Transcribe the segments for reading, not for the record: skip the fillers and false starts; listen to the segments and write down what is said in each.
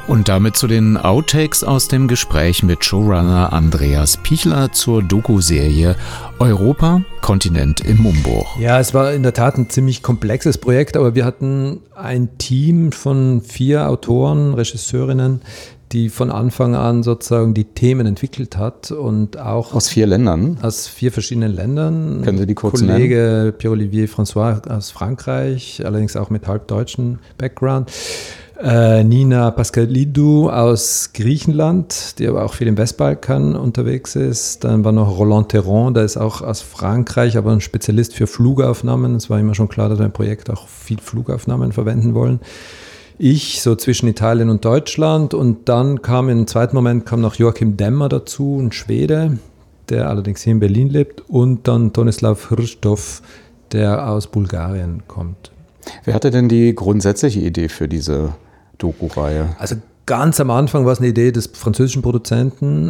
Und damit zu den Outtakes aus dem Gespräch mit Showrunner Andreas Pichler zur Doku-Serie Europa, Kontinent im Umbruch. Ja, es war in der Tat ein ziemlich komplexes Projekt, aber wir hatten ein Team von 4 Autoren, Regisseurinnen, die von Anfang an sozusagen die Themen entwickelt hat und auch aus 4 Ländern? Aus 4 verschiedenen Ländern. Können Sie die kurz nennen? Kollege Pierre-Olivier François aus Frankreich, allerdings auch mit halbdeutschen Background. Nina Pascalidou aus Griechenland, die aber auch viel im Westbalkan unterwegs ist. Dann war noch Roland Theron, der ist auch aus Frankreich, aber ein Spezialist für Flugaufnahmen. Es war immer schon klar, dass wir im Projekt auch viel Flugaufnahmen verwenden wollen. Ich, so zwischen Italien und Deutschland. Und dann kam im zweiten Moment noch Joachim Demmer dazu, ein Schwede, der allerdings hier in Berlin lebt. Und dann Tonislav Hrstov, der aus Bulgarien kommt. Wer hatte denn die grundsätzliche Idee für diese Doku-Reihe? Also ganz am Anfang war es eine Idee des französischen Produzenten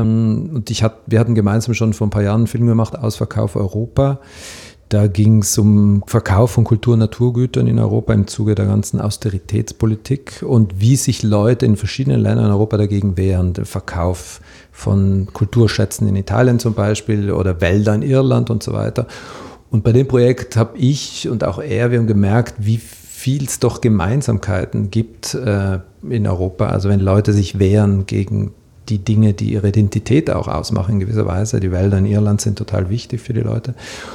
und wir hatten gemeinsam schon vor ein paar Jahren einen Film gemacht, Ausverkauf Europa. Da ging es um Verkauf von Kultur- und Naturgütern in Europa im Zuge der ganzen Austeritätspolitik und wie sich Leute in verschiedenen Ländern in Europa dagegen wehren. Der Verkauf von Kulturschätzen in Italien zum Beispiel oder Wälder in Irland und so weiter. Und bei dem Projekt habe ich und auch wir haben gemerkt, wie viel es doch Gemeinsamkeiten gibt in Europa. Also wenn Leute sich wehren gegen die Dinge, die ihre Identität auch ausmachen in gewisser Weise. Die Wälder in Irland sind total wichtig für die Leute.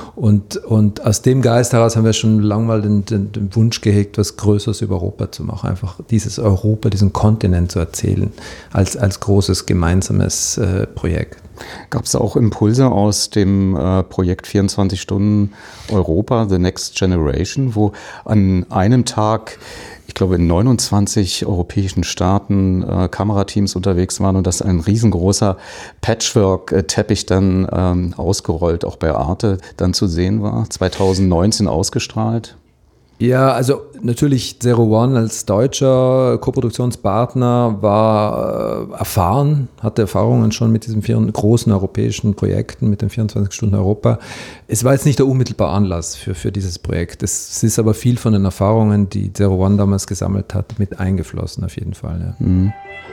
Und aus dem Geist heraus haben wir schon lange mal den Wunsch gehegt, was Größeres über Europa zu machen. Einfach dieses Europa, diesen Kontinent zu erzählen als großes gemeinsames Projekt. Gab es auch Impulse aus dem Projekt 24 Stunden Europa, The Next Generation, wo an einem Tag, ich glaube in 29 europäischen Staaten Kamerateams unterwegs waren und dass ein riesengroßer Patchwork-Teppich dann ausgerollt, auch bei Arte dann zu sehen war, 2019 ausgestrahlt? Ja, also natürlich Zero One als deutscher Koproduktionspartner war erfahren, hatte Erfahrungen schon mit diesen 4 großen europäischen Projekten, mit den 24 Stunden Europa. Es war jetzt nicht der unmittelbare Anlass für dieses Projekt. Es ist aber viel von den Erfahrungen, die Zero One damals gesammelt hat, mit eingeflossen auf jeden Fall. Ja. Mhm.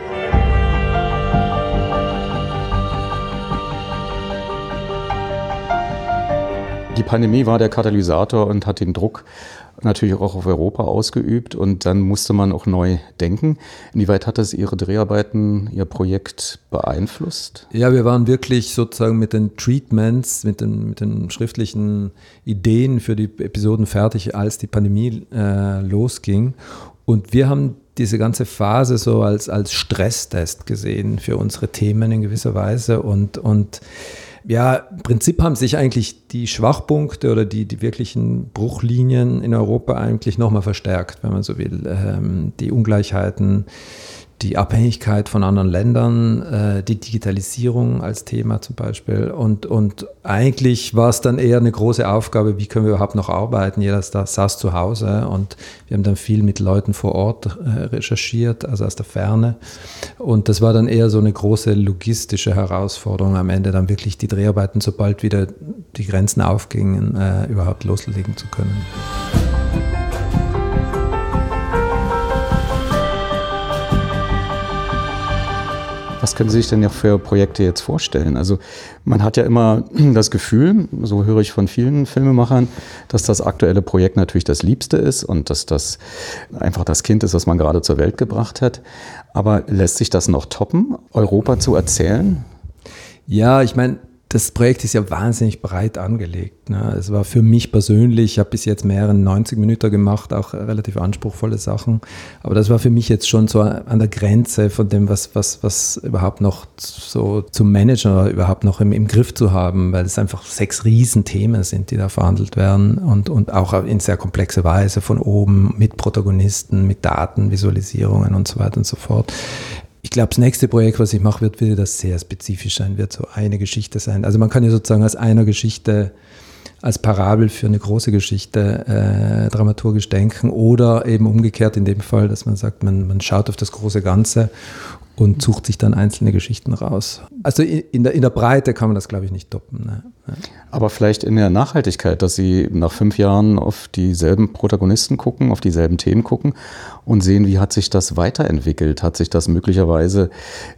Die Pandemie war der Katalysator und hat den Druck natürlich auch auf Europa ausgeübt und dann musste man auch neu denken. Inwieweit hat das Ihre Dreharbeiten, Ihr Projekt beeinflusst? Ja, wir waren wirklich sozusagen mit den Treatments, mit den schriftlichen Ideen für die Episoden fertig, als die Pandemie losging. Und wir haben diese ganze Phase so als Stresstest gesehen für unsere Themen in gewisser Weise und ja, im Prinzip haben sich eigentlich die Schwachpunkte oder die wirklichen Bruchlinien in Europa eigentlich nochmal verstärkt, wenn man so will. Die Ungleichheiten, die Abhängigkeit von anderen Ländern, die Digitalisierung als Thema zum Beispiel. Und eigentlich war es dann eher eine große Aufgabe, wie können wir überhaupt noch arbeiten? Jeder saß zu Hause und wir haben dann viel mit Leuten vor Ort recherchiert, also aus der Ferne. Und das war dann eher so eine große logistische Herausforderung, am Ende dann wirklich die Dreharbeiten, sobald wieder die Grenzen aufgingen, überhaupt loslegen zu können. Was können Sie sich denn ja für Projekte jetzt vorstellen? Also man hat ja immer das Gefühl, so höre ich von vielen Filmemachern, dass das aktuelle Projekt natürlich das Liebste ist und dass das einfach das Kind ist, was man gerade zur Welt gebracht hat. Aber lässt sich das noch toppen, Europa zu erzählen? Ja, ich meine, das Projekt ist ja wahnsinnig breit angelegt. Ne? Es war für mich persönlich, ich habe bis jetzt mehrere 90 Minuten gemacht, auch relativ anspruchsvolle Sachen. Aber das war für mich jetzt schon so an der Grenze von dem, was überhaupt noch so zu managen oder überhaupt noch im Griff zu haben, weil es einfach 6 Riesenthemen sind, die da verhandelt werden und auch in sehr komplexer Weise von oben mit Protagonisten, mit Daten, Visualisierungen und so weiter und so fort. Ich glaube, das nächste Projekt, was ich mache, wird wieder das sehr spezifisch sein, wird so eine Geschichte sein. Also man kann ja sozusagen aus einer Geschichte als Parabel für eine große Geschichte dramaturgisch denken oder eben umgekehrt in dem Fall, dass man sagt, man schaut auf das große Ganze und sucht sich dann einzelne Geschichten raus. Also in der Breite kann man das, glaube ich, nicht toppen. Ne? Ja. Aber vielleicht in der Nachhaltigkeit, dass Sie nach 5 Jahren auf dieselben Protagonisten gucken, auf dieselben Themen gucken und sehen, wie hat sich das weiterentwickelt? Hat sich das möglicherweise,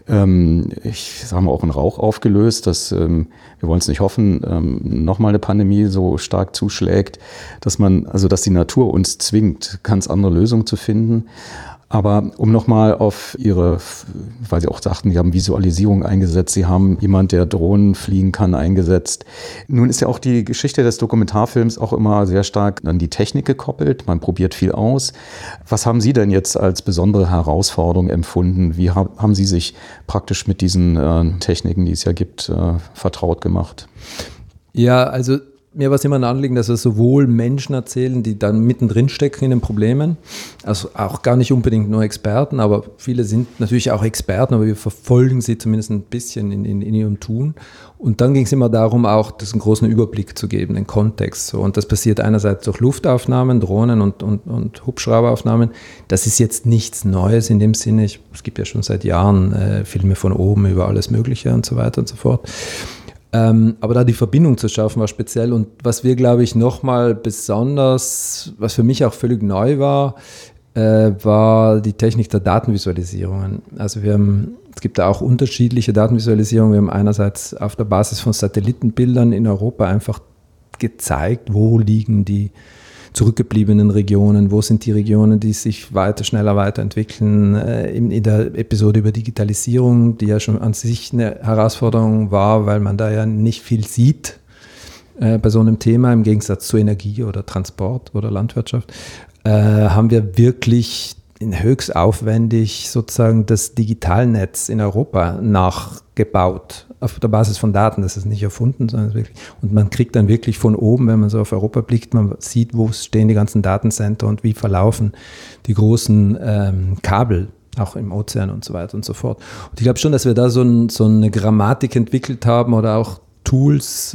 ich sage mal, auch in Rauch aufgelöst, dass, wir wollen es nicht hoffen, nochmal eine Pandemie so stark zuschlägt, dass die Natur uns zwingt, ganz andere Lösungen zu finden. Aber um nochmal auf Ihre, weil Sie auch sagten, Sie haben Visualisierung eingesetzt, Sie haben jemand, der Drohnen fliegen kann, eingesetzt. Nun ist ja auch die Geschichte des Dokumentarfilms auch immer sehr stark an die Technik gekoppelt. Man probiert viel aus. Was haben Sie denn jetzt als besondere Herausforderung empfunden? Wie haben Sie sich praktisch mit diesen Techniken, die es ja gibt, vertraut gemacht? Ja, also mir war es immer ein Anliegen, dass wir sowohl Menschen erzählen, die dann mittendrin stecken in den Problemen, also auch gar nicht unbedingt nur Experten, aber viele sind natürlich auch Experten, aber wir verfolgen sie zumindest ein bisschen in ihrem Tun. Und dann ging es immer darum, auch das einen großen Überblick zu geben, den Kontext. So. Und das passiert einerseits durch Luftaufnahmen, Drohnen und Hubschrauberaufnahmen. Das ist jetzt nichts Neues in dem Sinne. Es gibt ja schon seit Jahren Filme von oben über alles Mögliche und so weiter und so fort. Aber da die Verbindung zu schaffen war speziell, und was wir, glaube ich, nochmal besonders, was für mich auch völlig neu war, war die Technik der Datenvisualisierungen. Also es gibt da auch unterschiedliche Datenvisualisierungen. Wir haben einerseits auf der Basis von Satellitenbildern in Europa einfach gezeigt, wo liegen die zurückgebliebenen Regionen, wo sind die Regionen, die sich schneller weiterentwickeln. In der Episode über Digitalisierung, die ja schon an sich eine Herausforderung war, weil man da ja nicht viel sieht bei so einem Thema, im Gegensatz zu Energie oder Transport oder Landwirtschaft, haben wir wirklich höchst aufwendig sozusagen das Digitalnetz in Europa nachgebaut, auf der Basis von Daten. Das ist nicht erfunden, sondern wirklich. Und man kriegt dann wirklich von oben, wenn man so auf Europa blickt, man sieht, wo stehen die ganzen Datencenter und wie verlaufen die großen Kabel, auch im Ozean und so weiter und so fort. Und ich glaube schon, dass wir da so eine Grammatik entwickelt haben oder auch Tools,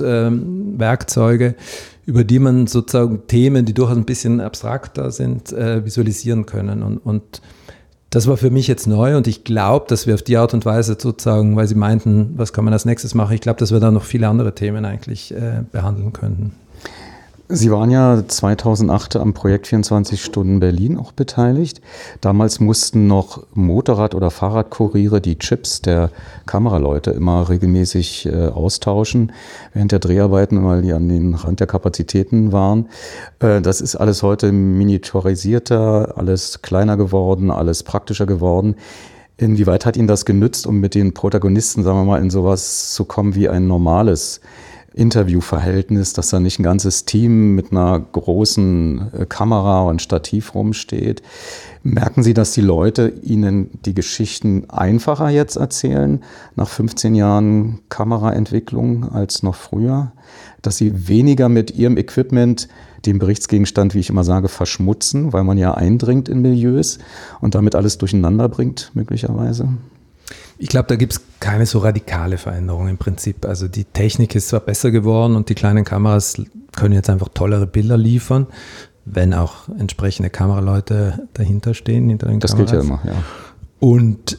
Werkzeuge, über die man sozusagen Themen, die durchaus ein bisschen abstrakter sind, visualisieren können. Und das war für mich jetzt neu, und ich glaube, dass wir auf die Art und Weise sozusagen, weil Sie meinten, was kann man als nächstes machen, ich glaube, dass wir da noch viele andere Themen eigentlich behandeln könnten. Sie waren ja 2008 am Projekt 24 Stunden Berlin auch beteiligt. Damals mussten noch Motorrad- oder Fahrradkuriere die Chips der Kameraleute immer regelmäßig austauschen, während der Dreharbeiten, weil die an den Rand der Kapazitäten waren. Das ist alles heute miniaturisierter, alles kleiner geworden, alles praktischer geworden. Inwieweit hat Ihnen das genützt, um mit den Protagonisten, sagen wir mal, in sowas zu kommen wie ein normales Interviewverhältnis, dass da nicht ein ganzes Team mit einer großen Kamera und Stativ rumsteht? Merken Sie, dass die Leute Ihnen die Geschichten einfacher jetzt erzählen, nach 15 Jahren Kameraentwicklung, als noch früher? Dass Sie weniger mit Ihrem Equipment den Berichtsgegenstand, wie ich immer sage, verschmutzen, weil man ja eindringt in Milieus und damit alles durcheinander bringt, möglicherweise? Ich glaube, da gibt es keine so radikale Veränderung im Prinzip. Also die Technik ist zwar besser geworden und die kleinen Kameras können jetzt einfach tollere Bilder liefern, wenn auch entsprechende Kameraleute dahinter stehen, hinter den Kameras. Das gilt ja immer, ja. Und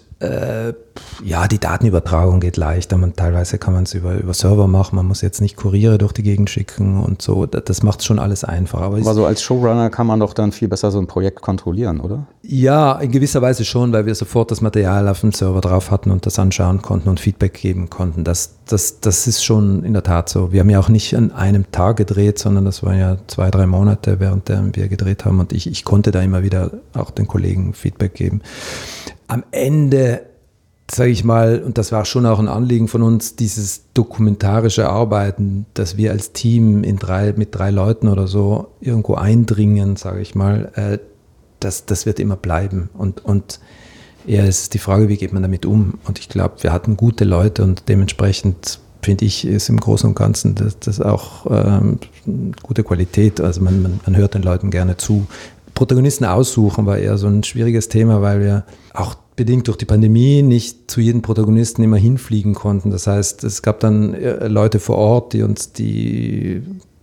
die Datenübertragung geht leichter. Teilweise kann man es über Server machen. Man muss jetzt nicht Kuriere durch die Gegend schicken und so. Das macht es schon alles einfacher. Aber so als Showrunner kann man doch dann viel besser so ein Projekt kontrollieren, oder? Ja, in gewisser Weise schon, weil wir sofort das Material auf dem Server drauf hatten und das anschauen konnten und Feedback geben konnten. Das ist schon in der Tat so. Wir haben ja auch nicht an einem Tag gedreht, sondern das waren ja 2-3 Monate, während wir gedreht haben. Und ich konnte da immer wieder auch den Kollegen Feedback geben. Am Ende, sage ich mal, und das war schon auch ein Anliegen von uns, dieses dokumentarische Arbeiten, dass wir als Team mit 3 Leuten oder so irgendwo eindringen, sage ich mal, das wird immer bleiben. Und eher ist es die Frage, wie geht man damit um? Und ich glaube, wir hatten gute Leute und dementsprechend, finde ich, ist im Großen und Ganzen das auch gute Qualität. Also man hört den Leuten gerne zu. Protagonisten aussuchen war eher so ein schwieriges Thema, weil wir auch bedingt durch die Pandemie nicht zu jedem Protagonisten immer hinfliegen konnten. Das heißt, es gab dann Leute vor Ort, die uns die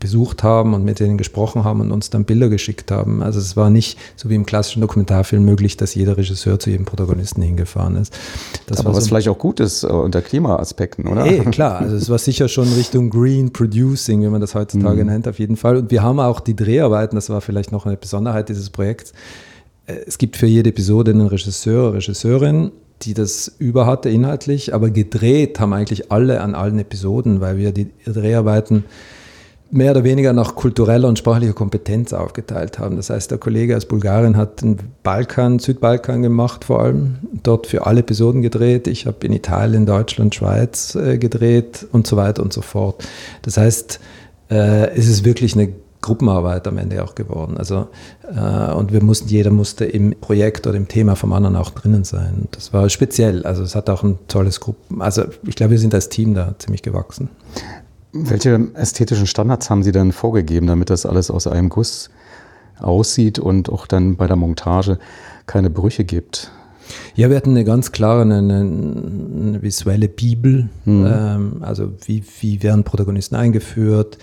besucht haben und mit denen gesprochen haben und uns dann Bilder geschickt haben. Also es war nicht so wie im klassischen Dokumentarfilm möglich, dass jeder Regisseur zu jedem Protagonisten hingefahren ist. Das aber was vielleicht auch gut ist unter Klimaaspekten, oder? Klar, also es war sicher schon Richtung Green Producing, wie man das heutzutage nennt, auf jeden Fall. Und wir haben auch die Dreharbeiten, das war vielleicht noch eine Besonderheit dieses Projekts. Es gibt für jede Episode einen Regisseur oder Regisseurin, die das über hatte inhaltlich, aber gedreht haben eigentlich alle an allen Episoden, weil wir die Dreharbeiten mehr oder weniger nach kultureller und sprachlicher Kompetenz aufgeteilt haben. Das heißt, der Kollege aus Bulgarien hat den Südbalkan gemacht vor allem, dort für alle Episoden gedreht. Ich habe in Italien, Deutschland, Schweiz gedreht und so weiter und so fort. Das heißt, es ist wirklich eine Gruppenarbeit am Ende auch geworden. Also, und jeder musste im Projekt oder im Thema vom anderen auch drinnen sein. Das war speziell. Also es hat auch ein tolles also ich glaube, wir sind als Team da ziemlich gewachsen. Welche ästhetischen Standards haben Sie denn vorgegeben, damit das alles aus einem Guss aussieht und auch dann bei der Montage keine Brüche gibt? Ja, wir hatten eine ganz klare, eine visuelle Bibel. Also wie werden Protagonisten eingeführt?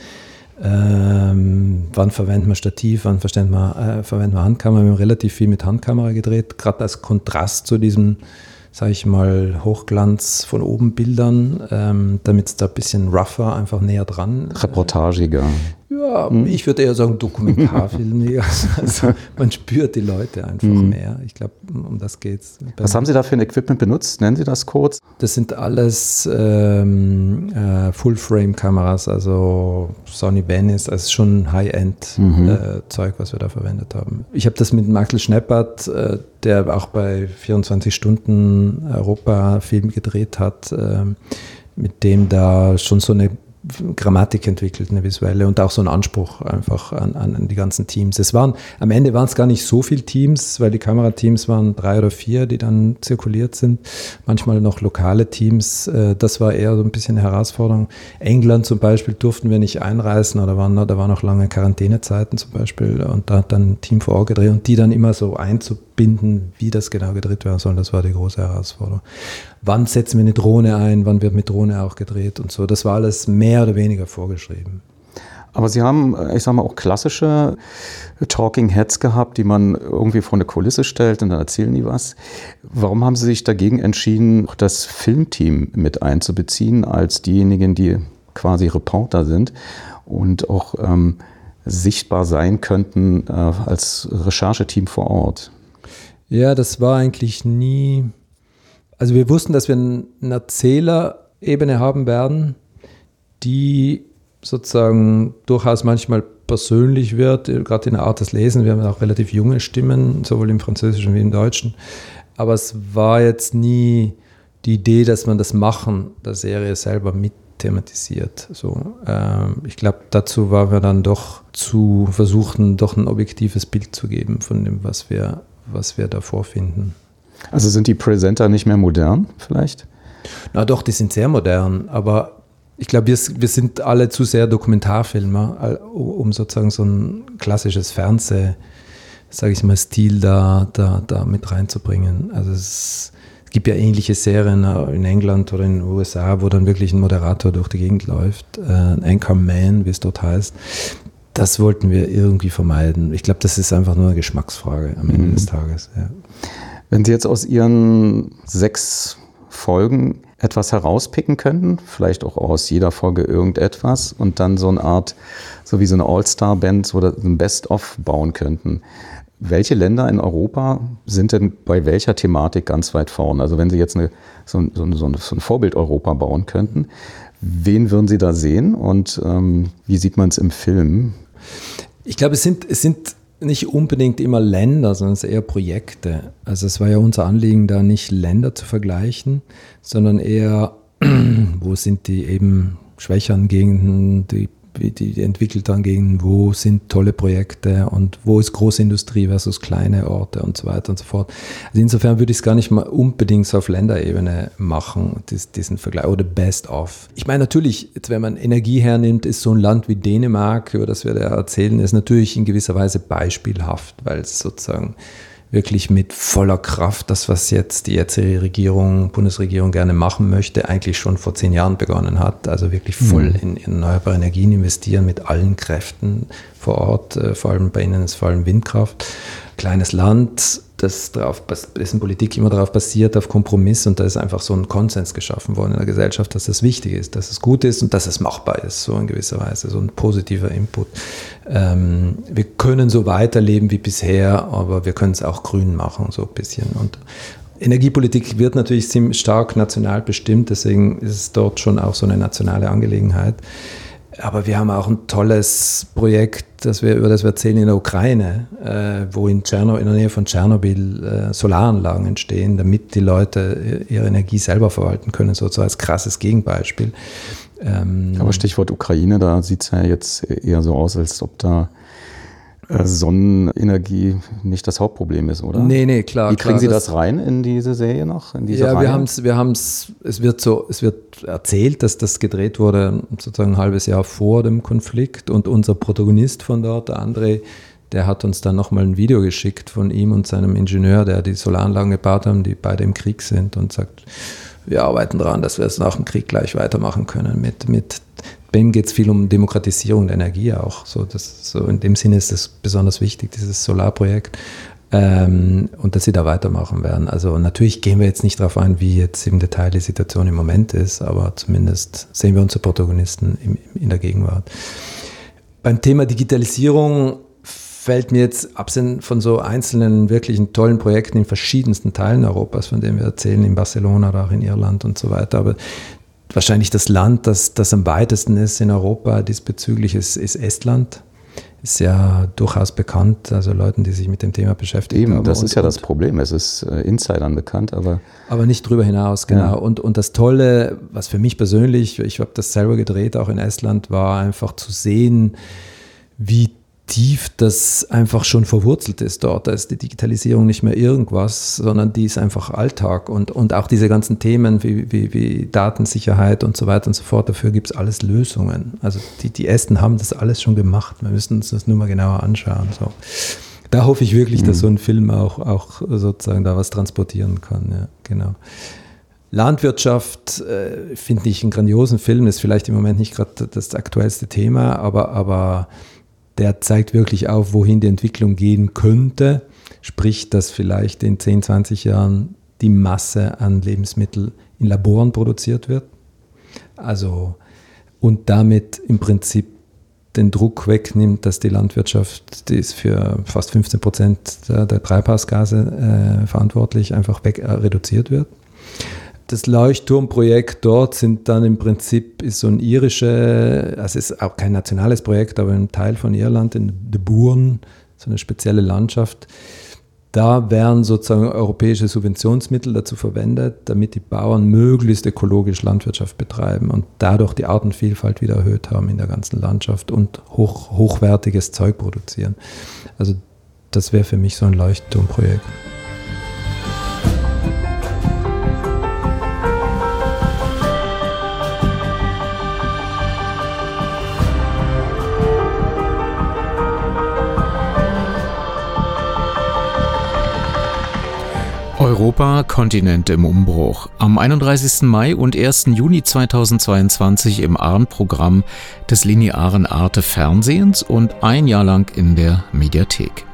Wann verwenden wir Stativ, wann verwenden wir Handkamera? Wir haben relativ viel mit Handkamera gedreht, gerade als Kontrast zu diesem, sage ich mal, Hochglanz von oben Bildern, damit es da ein bisschen rougher, einfach näher dran. Reportagiger. Ja, ich würde eher sagen Dokumentarfilmiger. Also man spürt die Leute einfach mehr. Ich glaube, um das geht's. Was haben Sie da für ein Equipment benutzt? Nennen Sie das kurz? Das sind alles Full-Frame-Kameras, also Sony Venice, also schon High-End-Zeug, was wir da verwendet haben. Ich habe das mit Michael Schneppert, der auch bei 24 Stunden Europa-Film gedreht hat, mit dem da schon so eine Grammatik entwickelt, eine visuelle, und auch so einen Anspruch einfach an die ganzen Teams. Am Ende waren es gar nicht so viele Teams, weil die Kamerateams waren 3 oder 4, die dann zirkuliert sind. Manchmal noch lokale Teams. Das war eher so ein bisschen eine Herausforderung. England zum Beispiel durften wir nicht einreisen, da waren noch lange Quarantänezeiten zum Beispiel, und da hat dann ein Team vor Ort gedreht und die dann immer so einzubinden, wie das genau gedreht werden soll, das war die große Herausforderung. Wann setzen wir eine Drohne ein, wann wird mit Drohne auch gedreht und so. Das war alles mehr oder weniger vorgeschrieben. Aber Sie haben, ich sag mal, auch klassische Talking Heads gehabt, die man irgendwie vor eine Kulisse stellt und dann erzählen die was. Warum haben Sie sich dagegen entschieden, das Filmteam mit einzubeziehen, als diejenigen, die quasi Reporter sind und auch sichtbar sein könnten als Rechercheteam vor Ort? Ja, das war eigentlich nie... Also wir wussten, dass wir eine Erzählerebene haben werden, die sozusagen durchaus manchmal persönlich wird, gerade in der Art des Lesens. Wir haben auch relativ junge Stimmen, sowohl im Französischen wie im Deutschen. Aber es war jetzt nie die Idee, dass man das Machen der Serie selber mit thematisiert. So, ich glaube, dazu waren wir dann doch zu versuchen, doch ein objektives Bild zu geben von dem, was wir da vorfinden. Also sind die Presenter nicht mehr modern vielleicht? Na doch, die sind sehr modern, aber ich glaube, wir sind alle zu sehr Dokumentarfilmer, um sozusagen so ein klassisches Fernseh, sage ich mal, Stil da mit reinzubringen. Also es gibt ja ähnliche Serien in England oder in den USA, wo dann wirklich ein Moderator durch die Gegend läuft, ein Anchorman, wie es dort heißt. Das wollten wir irgendwie vermeiden. Ich glaube, das ist einfach nur eine Geschmacksfrage am Ende des Tages. Ja. Wenn Sie jetzt aus Ihren 6 Folgen etwas herauspicken könnten, vielleicht auch aus jeder Folge irgendetwas und dann so eine Art, so wie so eine All-Star-Band oder ein Best-of bauen könnten. Welche Länder in Europa sind denn bei welcher Thematik ganz weit vorne? Also wenn Sie jetzt so ein Vorbild Europa bauen könnten, wen würden Sie da sehen und wie sieht man es im Film? Ich glaube, es sind nicht unbedingt immer Länder, sondern es sind eher Projekte. Also es war ja unser Anliegen, da nicht Länder zu vergleichen, sondern eher, wo sind die eben schwächeren Gegenden, die entwickelten Gegenden, wo sind tolle Projekte und wo ist Großindustrie versus kleine Orte und so weiter und so fort. Also insofern würde ich es gar nicht mal unbedingt so auf Länderebene machen, diesen Vergleich oder Best of. Ich meine natürlich, jetzt, wenn man Energie hernimmt, ist so ein Land wie Dänemark, über das wir da erzählen, ist natürlich in gewisser Weise beispielhaft, weil es sozusagen wirklich mit voller Kraft das, was jetzt die jetzige Bundesregierung gerne machen möchte, eigentlich schon vor 10 Jahren begonnen hat. Also wirklich voll in erneuerbare Energien investieren mit allen Kräften vor Ort. Vor allem bei Ihnen ist vor allem Windkraft. Kleines Land, dessen Politik immer darauf basiert, auf Kompromiss, und da ist einfach so ein Konsens geschaffen worden in der Gesellschaft, dass das wichtig ist, dass es gut ist und dass es machbar ist, so in gewisser Weise, so ein positiver Input. Wir können so weiterleben wie bisher, aber wir können es auch grün machen, so ein bisschen. Und Energiepolitik wird natürlich ziemlich stark national bestimmt, deswegen ist es dort schon auch so eine nationale Angelegenheit. Aber wir haben auch ein tolles Projekt, über das wir erzählen, in der Ukraine, wo in der Nähe von Tschernobyl Solaranlagen entstehen, damit die Leute ihre Energie selber verwalten können, so als krasses Gegenbeispiel. Aber Stichwort Ukraine, da sieht es ja jetzt eher so aus, als ob da Sonnenenergie nicht das Hauptproblem ist, oder? Nee, klar. Wie kriegen Sie das rein in diese Serie noch? Es wird erzählt, dass das gedreht wurde sozusagen ein halbes Jahr vor dem Konflikt, und unser Protagonist von dort, der André, der hat uns dann nochmal ein Video geschickt von ihm und seinem Ingenieur, der die Solaranlagen gebaut haben, die beide im Krieg sind, und sagt, wir arbeiten daran, dass wir es nach dem Krieg gleich weitermachen können. Bei ihm geht es viel um Demokratisierung der Energie auch. So in dem Sinne ist es besonders wichtig, dieses Solarprojekt. Und dass sie da weitermachen werden. Also natürlich gehen wir jetzt nicht darauf ein, wie jetzt im Detail die Situation im Moment ist, aber zumindest sehen wir unsere Protagonisten in der Gegenwart. Beim Thema Digitalisierung fällt mir jetzt, abgesehen von so einzelnen wirklichen tollen Projekten in verschiedensten Teilen Europas, von denen wir erzählen, in Barcelona oder auch in Irland und so weiter, aber wahrscheinlich das Land, das am weitesten ist in Europa diesbezüglich, ist Estland. Ist ja durchaus bekannt, also Leuten, die sich mit dem Thema beschäftigen. Eben, das ist ja das Problem. Es ist Insidern bekannt, aber nicht drüber hinaus, genau. Ja. Und das Tolle, was für mich persönlich, ich habe das selber gedreht, auch in Estland, war einfach zu sehen, wie tief das einfach schon verwurzelt ist dort. Da ist die Digitalisierung nicht mehr irgendwas, sondern die ist einfach Alltag. Und auch diese ganzen Themen wie Datensicherheit und so weiter und so fort, dafür gibt es alles Lösungen. Also die Esten haben das alles schon gemacht. Wir müssen uns das nur mal genauer anschauen. So. Da hoffe ich wirklich, dass so ein Film auch sozusagen da was transportieren kann. Ja, genau. Landwirtschaft finde ich einen grandiosen Film, ist vielleicht im Moment nicht gerade das aktuellste Thema, aber der zeigt wirklich auf, wohin die Entwicklung gehen könnte. Sprich, dass vielleicht in 10, 20 Jahren die Masse an Lebensmitteln in Laboren produziert wird. Also, und damit im Prinzip den Druck wegnimmt, dass die Landwirtschaft, die ist für fast 15% der Treibhausgase verantwortlich, einfach reduziert wird. Das Leuchtturmprojekt dort sind dann im Prinzip, ist so ein es ist auch kein nationales Projekt, aber ein Teil von Irland, in De Boeren, so eine spezielle Landschaft. Da werden sozusagen europäische Subventionsmittel dazu verwendet, damit die Bauern möglichst ökologisch Landwirtschaft betreiben und dadurch die Artenvielfalt wieder erhöht haben in der ganzen Landschaft und hochwertiges Zeug produzieren. Also das wäre für mich so ein Leuchtturmprojekt. Europa, Kontinent im Umbruch. Am 31. Mai und 1. Juni 2022 im Abendprogramm des linearen Arte Fernsehens und ein Jahr lang in der Mediathek.